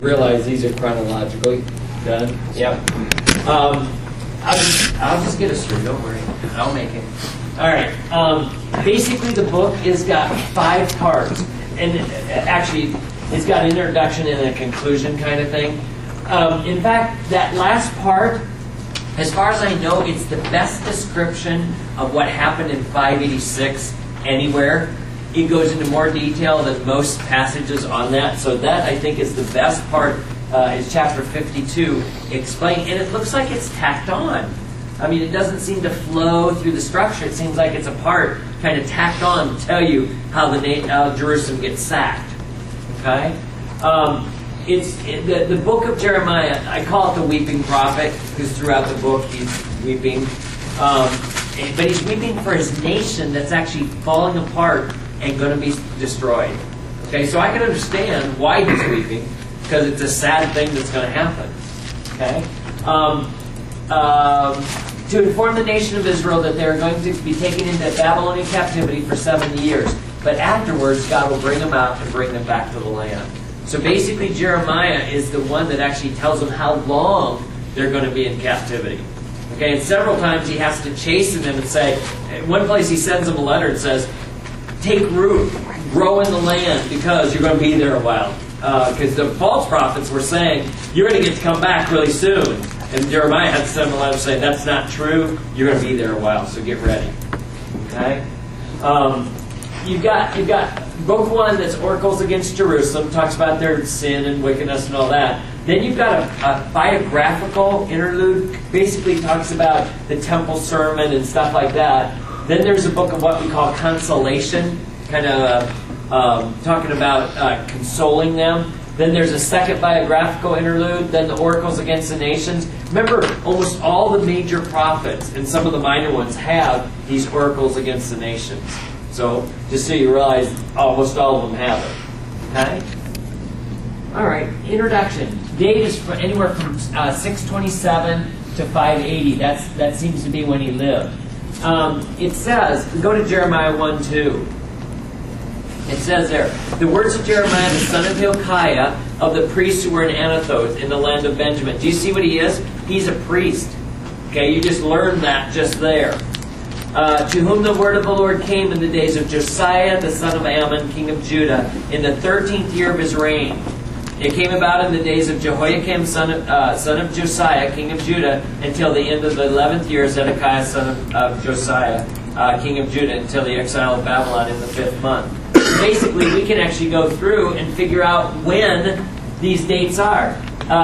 Realize these are chronologically done. Yep. I'll just get us through. Don't worry. I'll make it. All right. Basically, the book has got 5 parts, and actually, it's got an introduction and a conclusion kind of thing. In fact, that last part, as far as I know, it's the best description of what happened in 586 anywhere. It goes into more detail than most passages on that. So that, I think, is the best part, is chapter 52. Explain, and it looks like it's tacked on. I mean, it doesn't seem to flow through the structure. It seems like it's a part kind of tacked on to tell you how Jerusalem gets sacked. Okay? The book of Jeremiah, I call it the weeping prophet, because throughout the book he's weeping. But he's weeping for his nation that's actually falling apart and going to be destroyed. Okay, so I can understand why he's weeping, because it's a sad thing that's going to happen. Okay, to inform the nation of Israel that they're going to be taken into Babylonian captivity for 70 years, but afterwards God will bring them out and bring them back to the land. So basically, Jeremiah is the one that actually tells them how long they're going to be in captivity. Okay, and several times he has to chasten them and say, in one place he sends them a letter and says, take root, grow in the land, because you're going to be there a while. Because the false prophets were saying, you're going to get to come back really soon. And Jeremiah had to send them a letter saying, that's not true, you're going to be there a while, so get ready. Okay? You've got book 1 that's oracles against Jerusalem, talks about their sin and wickedness and all that. Then you've got a biographical interlude, basically talks about the temple sermon and stuff like that. Then there's a book of what we call consolation, kind of talking about consoling them. Then there's a second biographical interlude. Then the oracles against the nations. Remember, almost all the major prophets and some of the minor ones have these oracles against the nations. So just so you realize, almost all of them have it. Okay? All right, introduction. Date is anywhere from 627 to 580. That seems to be when he lived. It says, go to Jeremiah 1:2. It says there, the words of Jeremiah, the son of Hilkiah, of the priests who were in Anathoth, in the land of Benjamin. Do you see what he is? He's a priest. Okay, you just learned that just there. To whom the word of the Lord came in the days of Josiah, the son of Ammon, king of Judah, in the 13th year of his reign. It came about in the days of Jehoiakim, son of Josiah, king of Judah, until the end of the 11th year of Zedekiah, son of Josiah, king of Judah, until the exile of Babylon in the 5th month. Basically, we can actually go through and figure out when these dates are.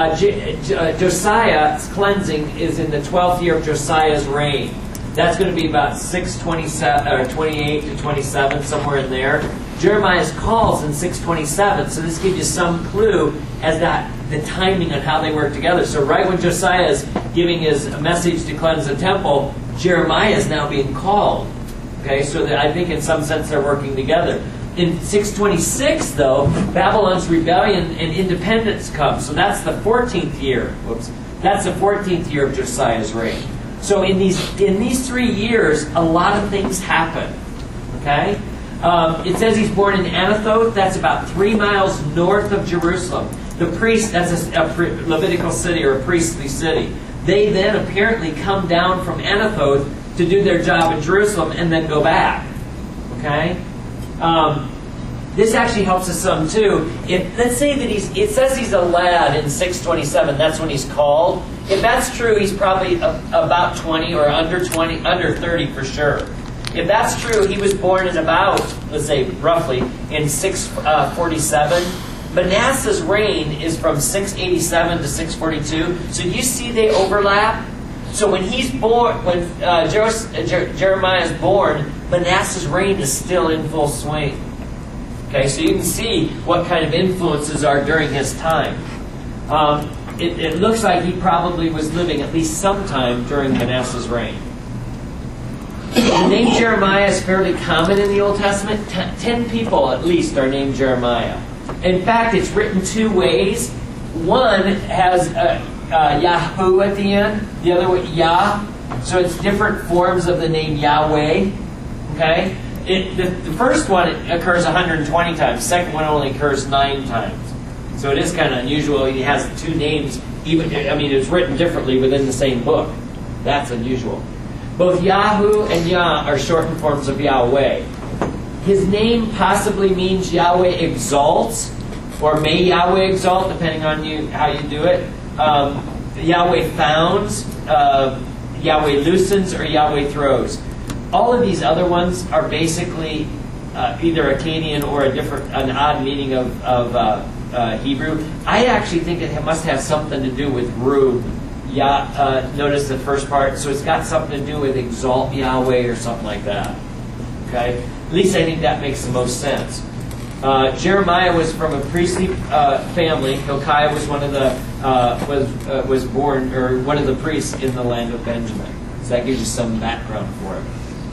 Josiah's cleansing is in the 12th year of Josiah's reign. That's going to be about 627 or 28 to 27, somewhere in there. Jeremiah's calls in 627, so this gives you some clue as to the timing on how they work together. So right when Josiah is giving his message to cleanse the temple, Jeremiah is now being called. Okay, so that I think in some sense they're working together. In 626, though, Babylon's rebellion and independence comes. So that's the 14th year. Whoops. That's the 14th year of Josiah's reign. So in these 3 years, a lot of things happen. Okay? It says he's born in Anathoth. That's about 3 miles north of Jerusalem. The priest, that's a Levitical city or a priestly city. They then apparently come down from Anathoth to do their job in Jerusalem and then go back. Okay? This actually helps us some too. Let's say that it says he's a lad in 627. That's when he's called. If that's true, he's probably about 20 or under 20, under 30 for sure. If that's true, he was born in about, let's say roughly, in 647. Manasseh's reign is from 687 to 642. So you see they overlap? So when he's born, when Jeremiah is born, Manasseh's reign is still in full swing. Okay, so you can see what kind of influences are during his time. It looks like he probably was living at least sometime during Manasseh's reign. The name Jeremiah is fairly common in the Old Testament. 10 people at least are named Jeremiah. In fact, it's written 2 ways. One has Yahoo at the end, the other way Yah. So it's different forms of the name Yahweh. Okay? The first one occurs 120 times. The second one only occurs 9 times. So it is kind of unusual. He has two names, even, I mean, it's written differently within the same book. That's unusual. Both Yahu and Yah are shortened forms of Yahweh. His name possibly means Yahweh exalts, or may Yahweh exalt, depending on how you do it. Yahweh founds, Yahweh loosens, or Yahweh throws. All of these other ones are basically either Akkadian or an odd meaning of Hebrew. I actually think it must have something to do with Ru. Notice the first part, so it's got something to do with exalt Yahweh or something like that. Okay, at least I think that makes the most sense. Jeremiah was from a priestly family. Hilkiah was one of the was born, or one of the priests in the land of Benjamin. So that gives you some background for it.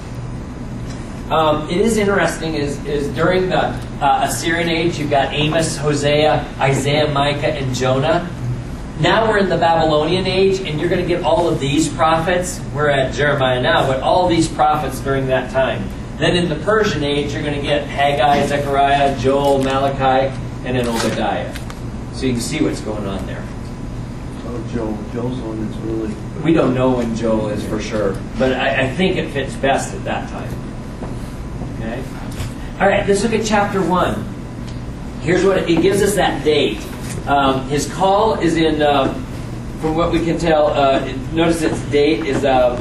It is interesting is during the Assyrian age, you've got Amos, Hosea, Isaiah, Micah, and Jonah. Now we're in the Babylonian age, and you're going to get all of these prophets. We're at Jeremiah now, but all these prophets during that time. Then in the Persian age, you're going to get Haggai, Zechariah, Joel, Malachi, and then Obadiah. So you can see what's going on there. Oh, Joel's one that's really... We don't know when Joel is for sure, but I think it fits best at that time. Okay? All right, let's look at chapter 1. Here's what it gives us that date. His call is in, from what we can tell, notice its date is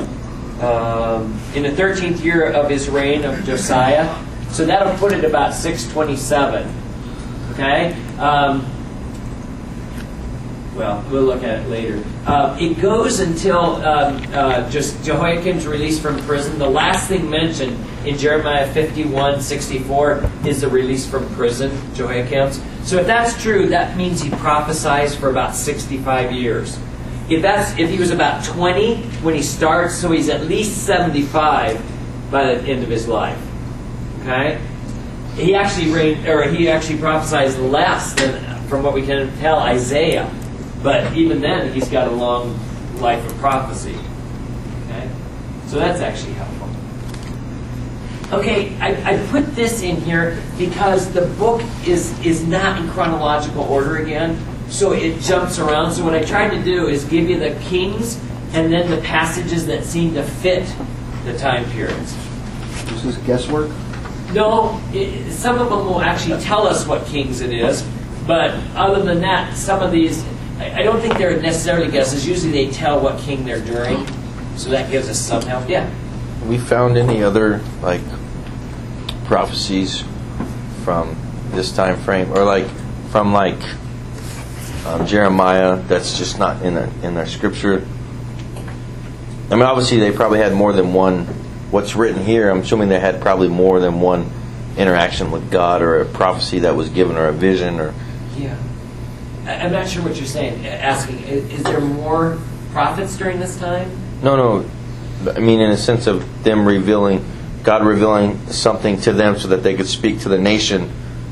in the 13th year of his reign of Josiah. So that'll put it about 627. Okay? Well, we'll look at it later. It goes until just Jehoiakim's release from prison. The last thing mentioned in Jeremiah 51:64 is the release from prison, Jehoiakim's. So if that's true, that means he prophesies for about 65 years. If he was about 20 when he starts, so he's at least 75 by the end of his life. Okay? He actually prophesies less than, from what we can tell, Isaiah. But even then, he's got a long life of prophecy. Okay? So that's actually helpful. Okay, I put this in here because the book is not in chronological order again, so it jumps around. So what I tried to do is give you the kings and then the passages that seem to fit the time periods. Is this guesswork? No, some of them will actually tell us what kings it is, but other than that, some of these, I don't think they're necessarily guesses. Usually they tell what king they're during, so that gives us some help. Yeah? We found any other prophecies from this time frame, or from Jeremiah that's just not in their scripture? I mean, obviously they probably had more than one. What's written here, I'm assuming they had probably more than one interaction with God, or a prophecy that was given, or a vision, or... Yeah. I'm not sure what you're saying. Asking, is there more prophets during this time? No. I mean, in a sense of them God revealing something to them so that they could speak to the nation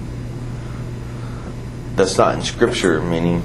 that's not in Scripture, meaning...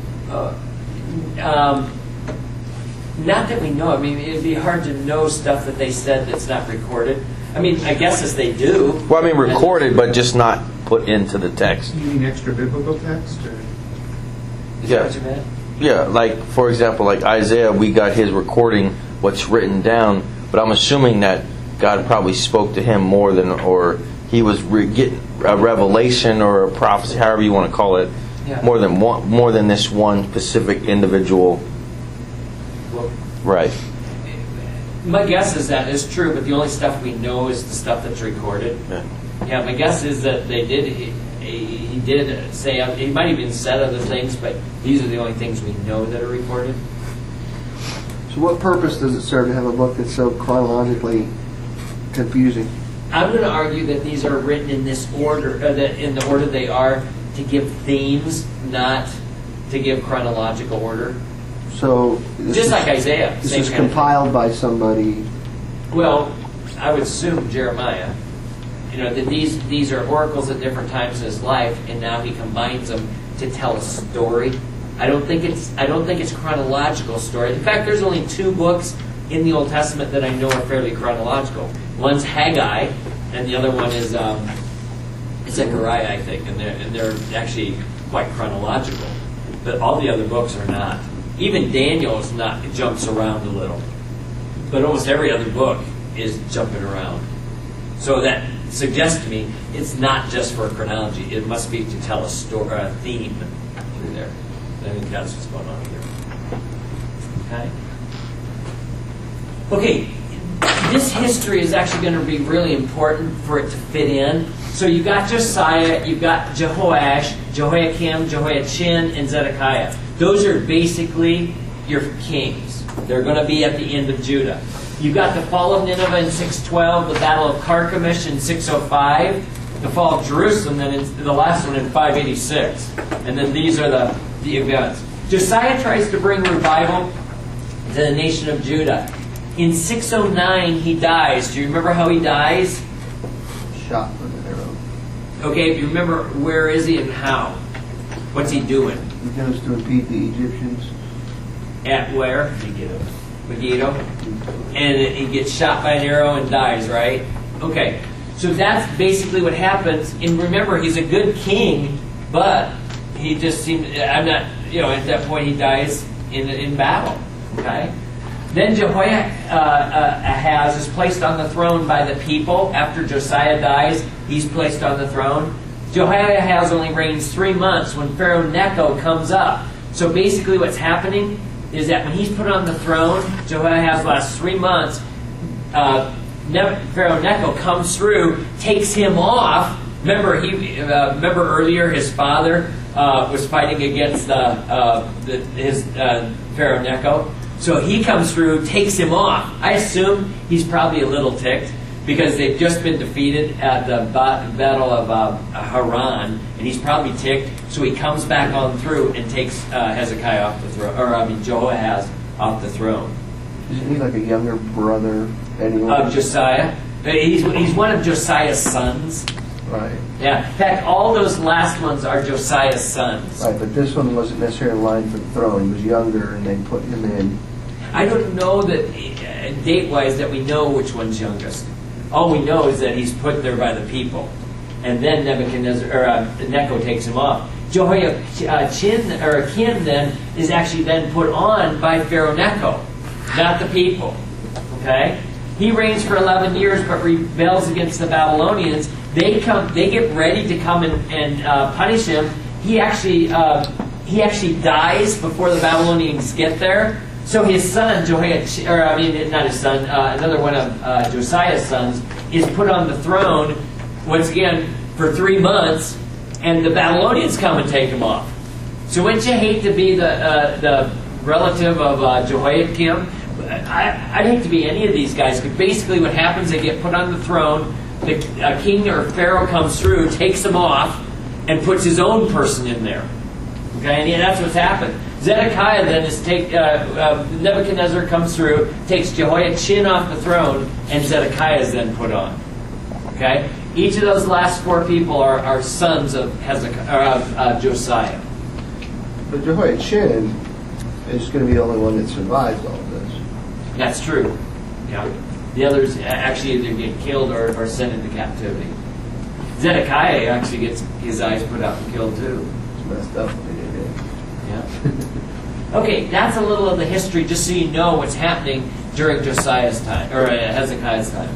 Not that we know. I mean, it'd be hard to know stuff that they said that's not recorded. I mean, I guess as they do. Well, I mean, recorded, but just not put into the text. You mean extra biblical text? Or? Is that what you meant? Yeah, for example, Isaiah, we got his recording, what's written down, but I'm assuming that God probably spoke to him more than, or he was getting a revelation or a prophecy, however you want to call it, more than this one specific individual. Well, right. My guess is that is true, but the only stuff we know is the stuff that's recorded. Yeah, my guess is that they did. He did say, he might have even said other things, but these are the only things we know that are recorded. So what purpose does it serve to have a book that's so chronologically confusing? I'm going to argue that these are written in this order, in the order they are, to give themes, not to give chronological order. So just like Isaiah. This is compiled by somebody. Well, I would assume Jeremiah. That these are oracles at different times in his life, and now he combines them to tell a story. I don't think it's chronological story. In fact, there's only 2 books in the Old Testament that I know are fairly chronological. One's Haggai, and the other one is Zechariah, I think, and they're actually quite chronological, but all the other books are not. Even Daniel is not. It jumps around a little, but almost every other book is jumping around. So that suggests to me it's not just for chronology. It must be to tell a story, or a theme through there. I think that's what's going on here. Okay. This history is actually going to be really important for it to fit in. So you've got Josiah, you've got Jehoash, Jehoiakim, Jehoiachin, and Zedekiah. Those are basically your kings. They're going to be at the end of Judah. You've got the fall of Nineveh in 612, the Battle of Carchemish in 605, the fall of Jerusalem, then the last one in 586. And then these are the events. Josiah tries to bring revival to the nation of Judah. In 609, he dies. Do you remember how he dies? Shot with an arrow. Okay, if you remember, where is he and how? What's he doing? He goes to impede the Egyptians. At where? Megiddo. And he gets shot by an arrow and dies, right? Okay, so that's basically what happens. And remember, he's a good king, but he just seemed, at that point he dies in battle. Okay? Then Jehoiahaz is placed on the throne by the people. After Josiah dies, he's placed on the throne. Jehoiahaz only reigns 3 months when Pharaoh Necho comes up. So basically what's happening is that when he's put on the throne, Jehoiahaz lasts 3 months. Pharaoh Necho comes through, takes him off. Remember earlier his father was fighting against his Pharaoh Necho. So he comes through, takes him off. I assume he's probably a little ticked because they've just been defeated at the Battle of Haran, and he's probably ticked. So he comes back on through and takes Hezekiah off the throne, Jehoahaz off the throne. Isn't he like a younger brother anyway? Of Josiah. He's one of Josiah's sons. Right. Yeah. In fact, all those last ones are Josiah's sons. Right, but this one wasn't necessarily in line for the throne. He was younger, and they put him in. I don't know that date-wise that we know which one's youngest. All we know is that he's put there by the people, and then Necho takes him off. Jehoiachin then is actually then put on by Pharaoh Necho, not the people. Okay, he reigns for 11 years, but rebels against the Babylonians. They get ready to come and punish him. He actually dies before the Babylonians get there. So his son, another one of Josiah's sons, is put on the throne once again for 3 months, and the Babylonians come and take him off. So wouldn't you hate to be the relative of Jehoiakim? I'd hate to be any of these guys. Because basically, what happens, they get put on the throne. The king or pharaoh comes through, takes them off, and puts his own person in there. Okay, and that's what's happened. Zedekiah then is Nebuchadnezzar comes through, takes Jehoiachin off the throne, and Zedekiah is then put on. Okay, each of those last 4 people are sons of Josiah. But Jehoiachin is going to be the only one that survives all of this. That's true. Yeah, the others actually either get killed or sent into captivity. Zedekiah actually gets his eyes put out and killed too. It's messed up what they did. Yeah. Okay, that's a little of the history, just so you know what's happening during Josiah's time, or Hezekiah's time.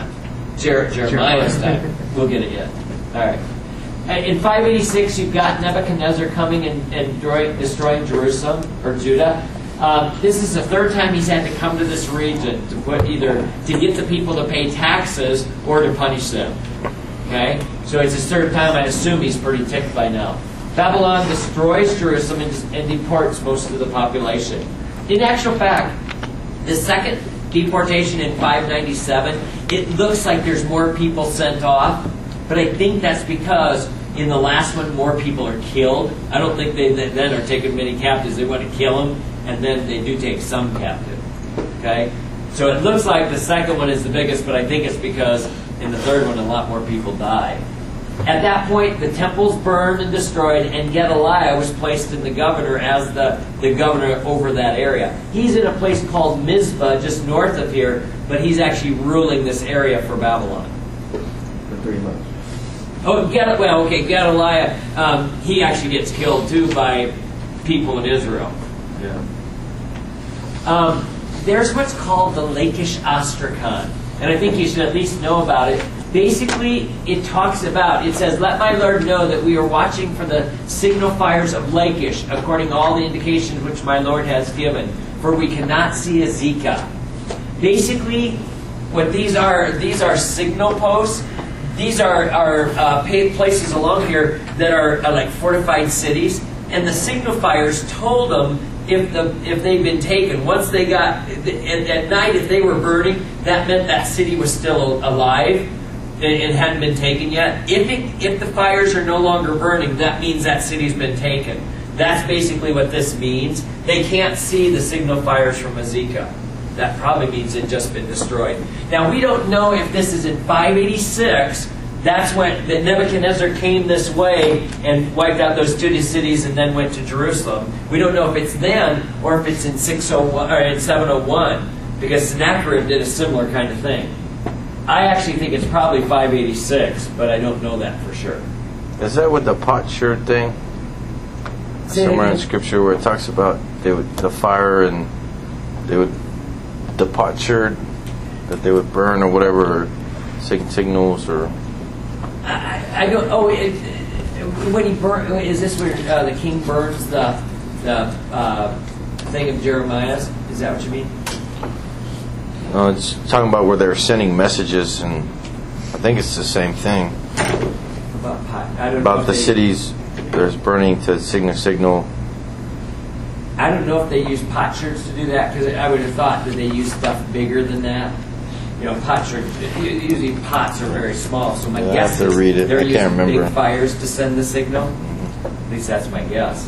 Jeremiah's time. We'll get it yet. All right. In 586, you've got Nebuchadnezzar coming and destroying Jerusalem, or Judah. This is the 3rd time he's had to come to this region to put either to get the people to pay taxes or to punish them. Okay? So it's his 3rd time. I assume he's pretty ticked by now. Babylon destroys Jerusalem and deports most of the population. In actual fact, the second deportation in 597, it looks like there's more people sent off, but I think that's because in the last one more people are killed. I don't think they then are taking many captives. They want to kill them, and then they do take some captive. Okay? So it looks like the second one is the biggest, but I think it's because in the third one a lot more people die. At that point, the temple's burned and destroyed, and Gedaliah was placed in the governor as the governor over that area. He's in a place called Mizpah, just north of here, but he's actually ruling this area for Babylon. For 3 months. Gedaliah, he actually gets killed too by people in Israel. There's what's called the Lachish Ostracon, and I think you should at least know about it. Basically, it says, "Let my Lord know that we are watching for the signal fires of Lachish, according to all the indications which my Lord has given, for we cannot see Azekah." Basically, what these are signal posts. These are places along here that are like fortified cities, and the signal fires told them if they'd been taken. Once they got at night, if they were burning, that meant that city was still alive. It hadn't been taken yet. If the fires are no longer burning, that means that city's been taken. That's basically what this means. They can't see the signal fires from Azekah. That probably means it's just been destroyed. Now, we don't know if this is in 586. That's when Nebuchadnezzar came this way and wiped out those two cities and then went to Jerusalem. We don't know if it's then or if it's in 601 or in 701, because Sennacherib did a similar kind of thing. I actually think it's probably 586, but I don't know that for sure. Is that with the potsherd thing? Somewhere in Scripture where it talks about the fire and the potsherd that they would burn or whatever, signals or. I don't. Oh, when he is this where the king burns the thing of Jeremiah's? Is that what you mean? No, it's talking about where they're sending messages, and I think it's the same thing. About the cities there's burning to signal. I don't know if they use potsherds to do that, because I would have thought that they use stuff bigger than that. You know, potsherds, usually pots are very small, so my guess is they're using big fires to send the signal. At least that's my guess.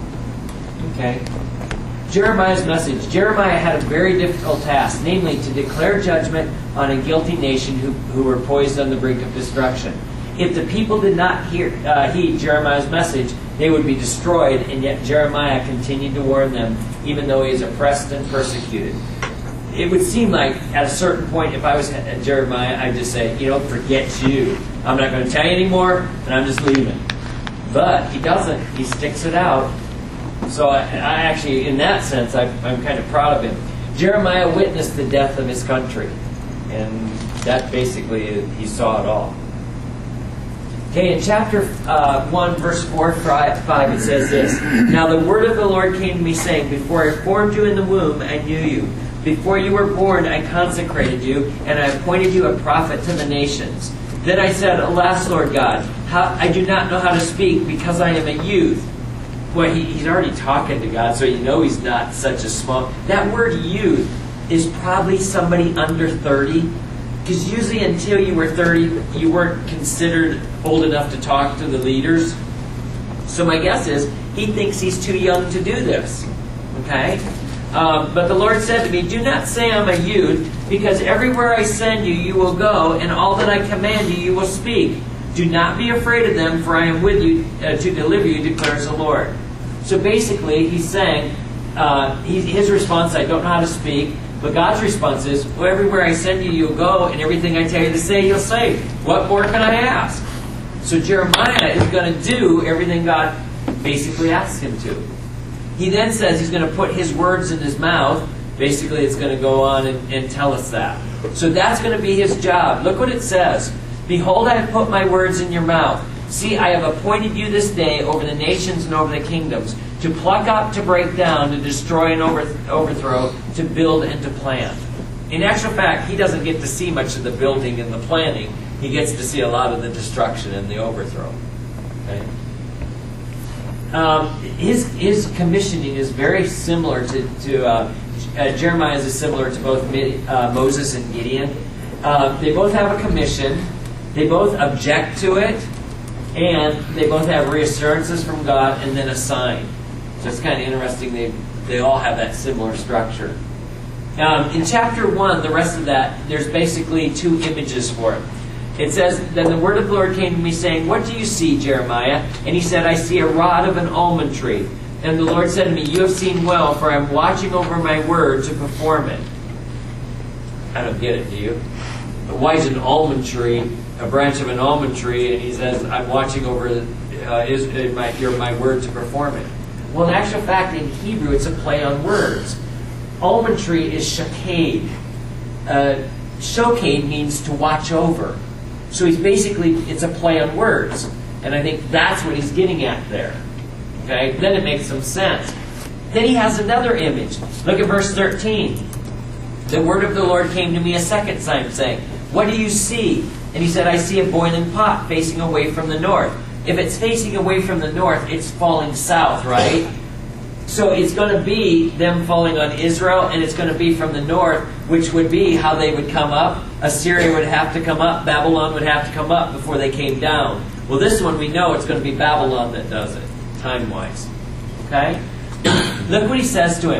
Okay. Jeremiah's message. Jeremiah had a very difficult task, namely to declare judgment on a guilty nation who were poised on the brink of destruction. If the people did not heed Jeremiah's message, they would be destroyed, and yet Jeremiah continued to warn them, even though he is oppressed and persecuted. It would seem like at a certain point, if I was Jeremiah, I'd just say, forget you. I'm not going to tell you anymore, and I'm just leaving. But he doesn't. He sticks it out. So I actually, in that sense, I'm kind of proud of him. Jeremiah witnessed the death of his country, and that basically, he saw it all. Okay, in chapter 1, verse 4, 5, it says this. "Now the word of the Lord came to me, saying, Before I formed you in the womb, I knew you. Before you were born, I consecrated you, and I appointed you a prophet to the nations. Then I said, Alas, Lord God, I do not know how to speak, because I am a youth." Well, he's already talking to God, so he's not such a small... That word youth is probably somebody under 30, because usually until you were 30, you weren't considered old enough to talk to the leaders. So my guess is he thinks he's too young to do this. Okay? But the Lord said to me, "Do not say I'm a youth, because everywhere I send you, you will go, and all that I command you, you will speak. Do not be afraid of them, for I am with you to deliver you, declares the Lord." So basically, he's saying, his response, "I don't know how to speak." But God's response is, "Well, everywhere I send you, you'll go, and everything I tell you to say, you'll say. What more can I ask?" So Jeremiah is going to do everything God basically asks him to. He then says he's going to put his words in his mouth. Basically, it's going to go on and tell us that. So that's going to be his job. Look what it says. "Behold, I have put my words in your mouth. See, I have appointed you this day over the nations and over the kingdoms, to pluck up, to break down, to destroy and overthrow, to build and to plant." In actual fact, he doesn't get to see much of the building and the planting. He gets to see a lot of the destruction and the overthrow. Okay? His commissioning is very similar to Jeremiah's is similar to both Moses and Gideon. They both have a commission. They both object to it. And they both have reassurances from God and then a sign. So it's kind of interesting. They all have that similar structure. In chapter 1, the rest of that, there's basically two images for it. It says, "Then the word of the Lord came to me, saying, What do you see, Jeremiah? And he said, I see a rod of an almond tree. And the Lord said to me, You have seen well, for I am watching over my word to perform it." I don't get it, do you? But why is an almond tree a branch of an almond tree, and he says, I'm watching over my word to perform it. Well, in actual fact, in Hebrew, it's a play on words. Almond tree is shakade. Shokade means to watch over. So he's basically, it's a play on words. And I think that's what he's getting at there. Okay? Then it makes some sense. Then he has another image. Look at verse 13. The word of the Lord came to me a second time, saying, what do you see? And he said, I see a boiling pot facing away from the north. If it's facing away from the north, it's falling south, right? So it's going to be them falling on Israel, and it's going to be from the north, which would be how they would come up. Assyria would have to come up. Babylon would have to come up before they came down. Well, this one we know it's going to be Babylon that does it, time-wise. Okay? Look what he says to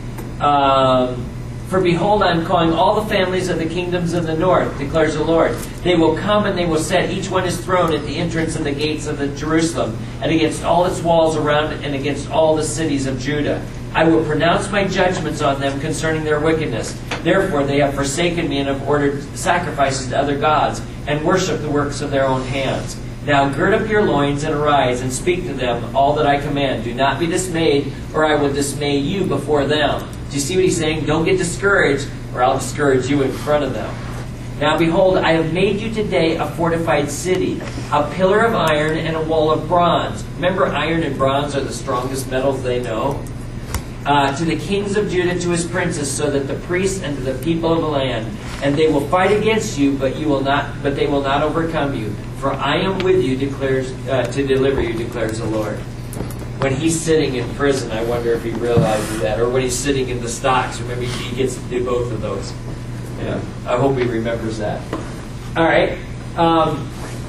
him. For behold, I am calling all the families of the kingdoms of the north, declares the Lord. They will come and they will set each one his throne at the entrance of the gates of the Jerusalem, and against all its walls around it, and against all the cities of Judah. I will pronounce my judgments on them concerning their wickedness. Therefore they have forsaken me and have ordered sacrifices to other gods, and worshipped the works of their own hands. Now gird up your loins and arise and speak to them all that I command. Do not be dismayed, or I will dismay you before them. Do you see what he's saying? Don't get discouraged, or I'll discourage you in front of them. Now behold, I have made you today a fortified city, a pillar of iron and a wall of bronze. Remember, iron and bronze are the strongest metals they know. To the kings of Judah, to his princes, so that the priests and to the people of the land, and they will fight against you, but they will not overcome you. For I am with you, declares to deliver you, declares the Lord. When he's sitting in prison, I wonder if he realizes that, or when he's sitting in the stocks. Remember, he gets to do both of those. Yeah, I hope he remembers that. All right. I'm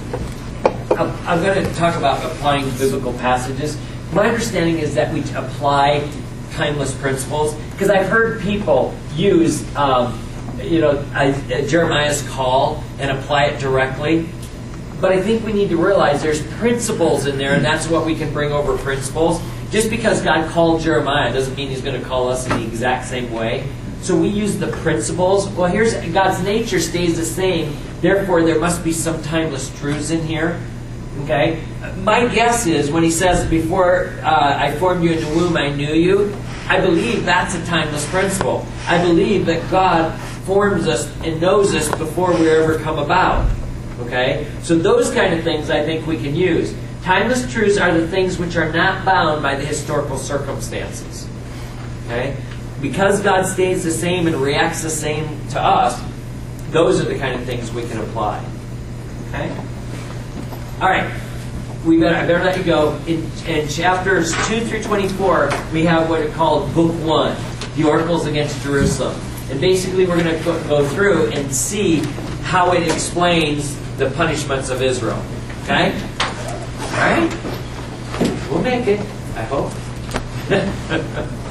going to talk about applying biblical passages. My understanding is that we apply timeless principles, because I've heard people use Jeremiah's call and apply it directly. But I think we need to realize there's principles in there, and that's what we can bring over principles. Just because God called Jeremiah doesn't mean he's going to call us in the exact same way. So we use the principles. Well, here's God's nature stays the same. Therefore, there must be some timeless truths in here. Okay? My guess is when he says, before I formed you in the womb, I knew you, I believe that's a timeless principle. I believe that God forms us and knows us before we ever come about. Okay? So those kind of things I think we can use. Timeless truths are the things which are not bound by the historical circumstances. Okay? Because God stays the same and reacts the same to us, those are the kind of things we can apply. Okay? Alright. I better let you go. In chapters 2 through 24, we have what are called Book 1, the oracles against Jerusalem. And basically we're going to go through and see how it explains the punishments of Israel. Okay? Alright? We'll make it, I hope.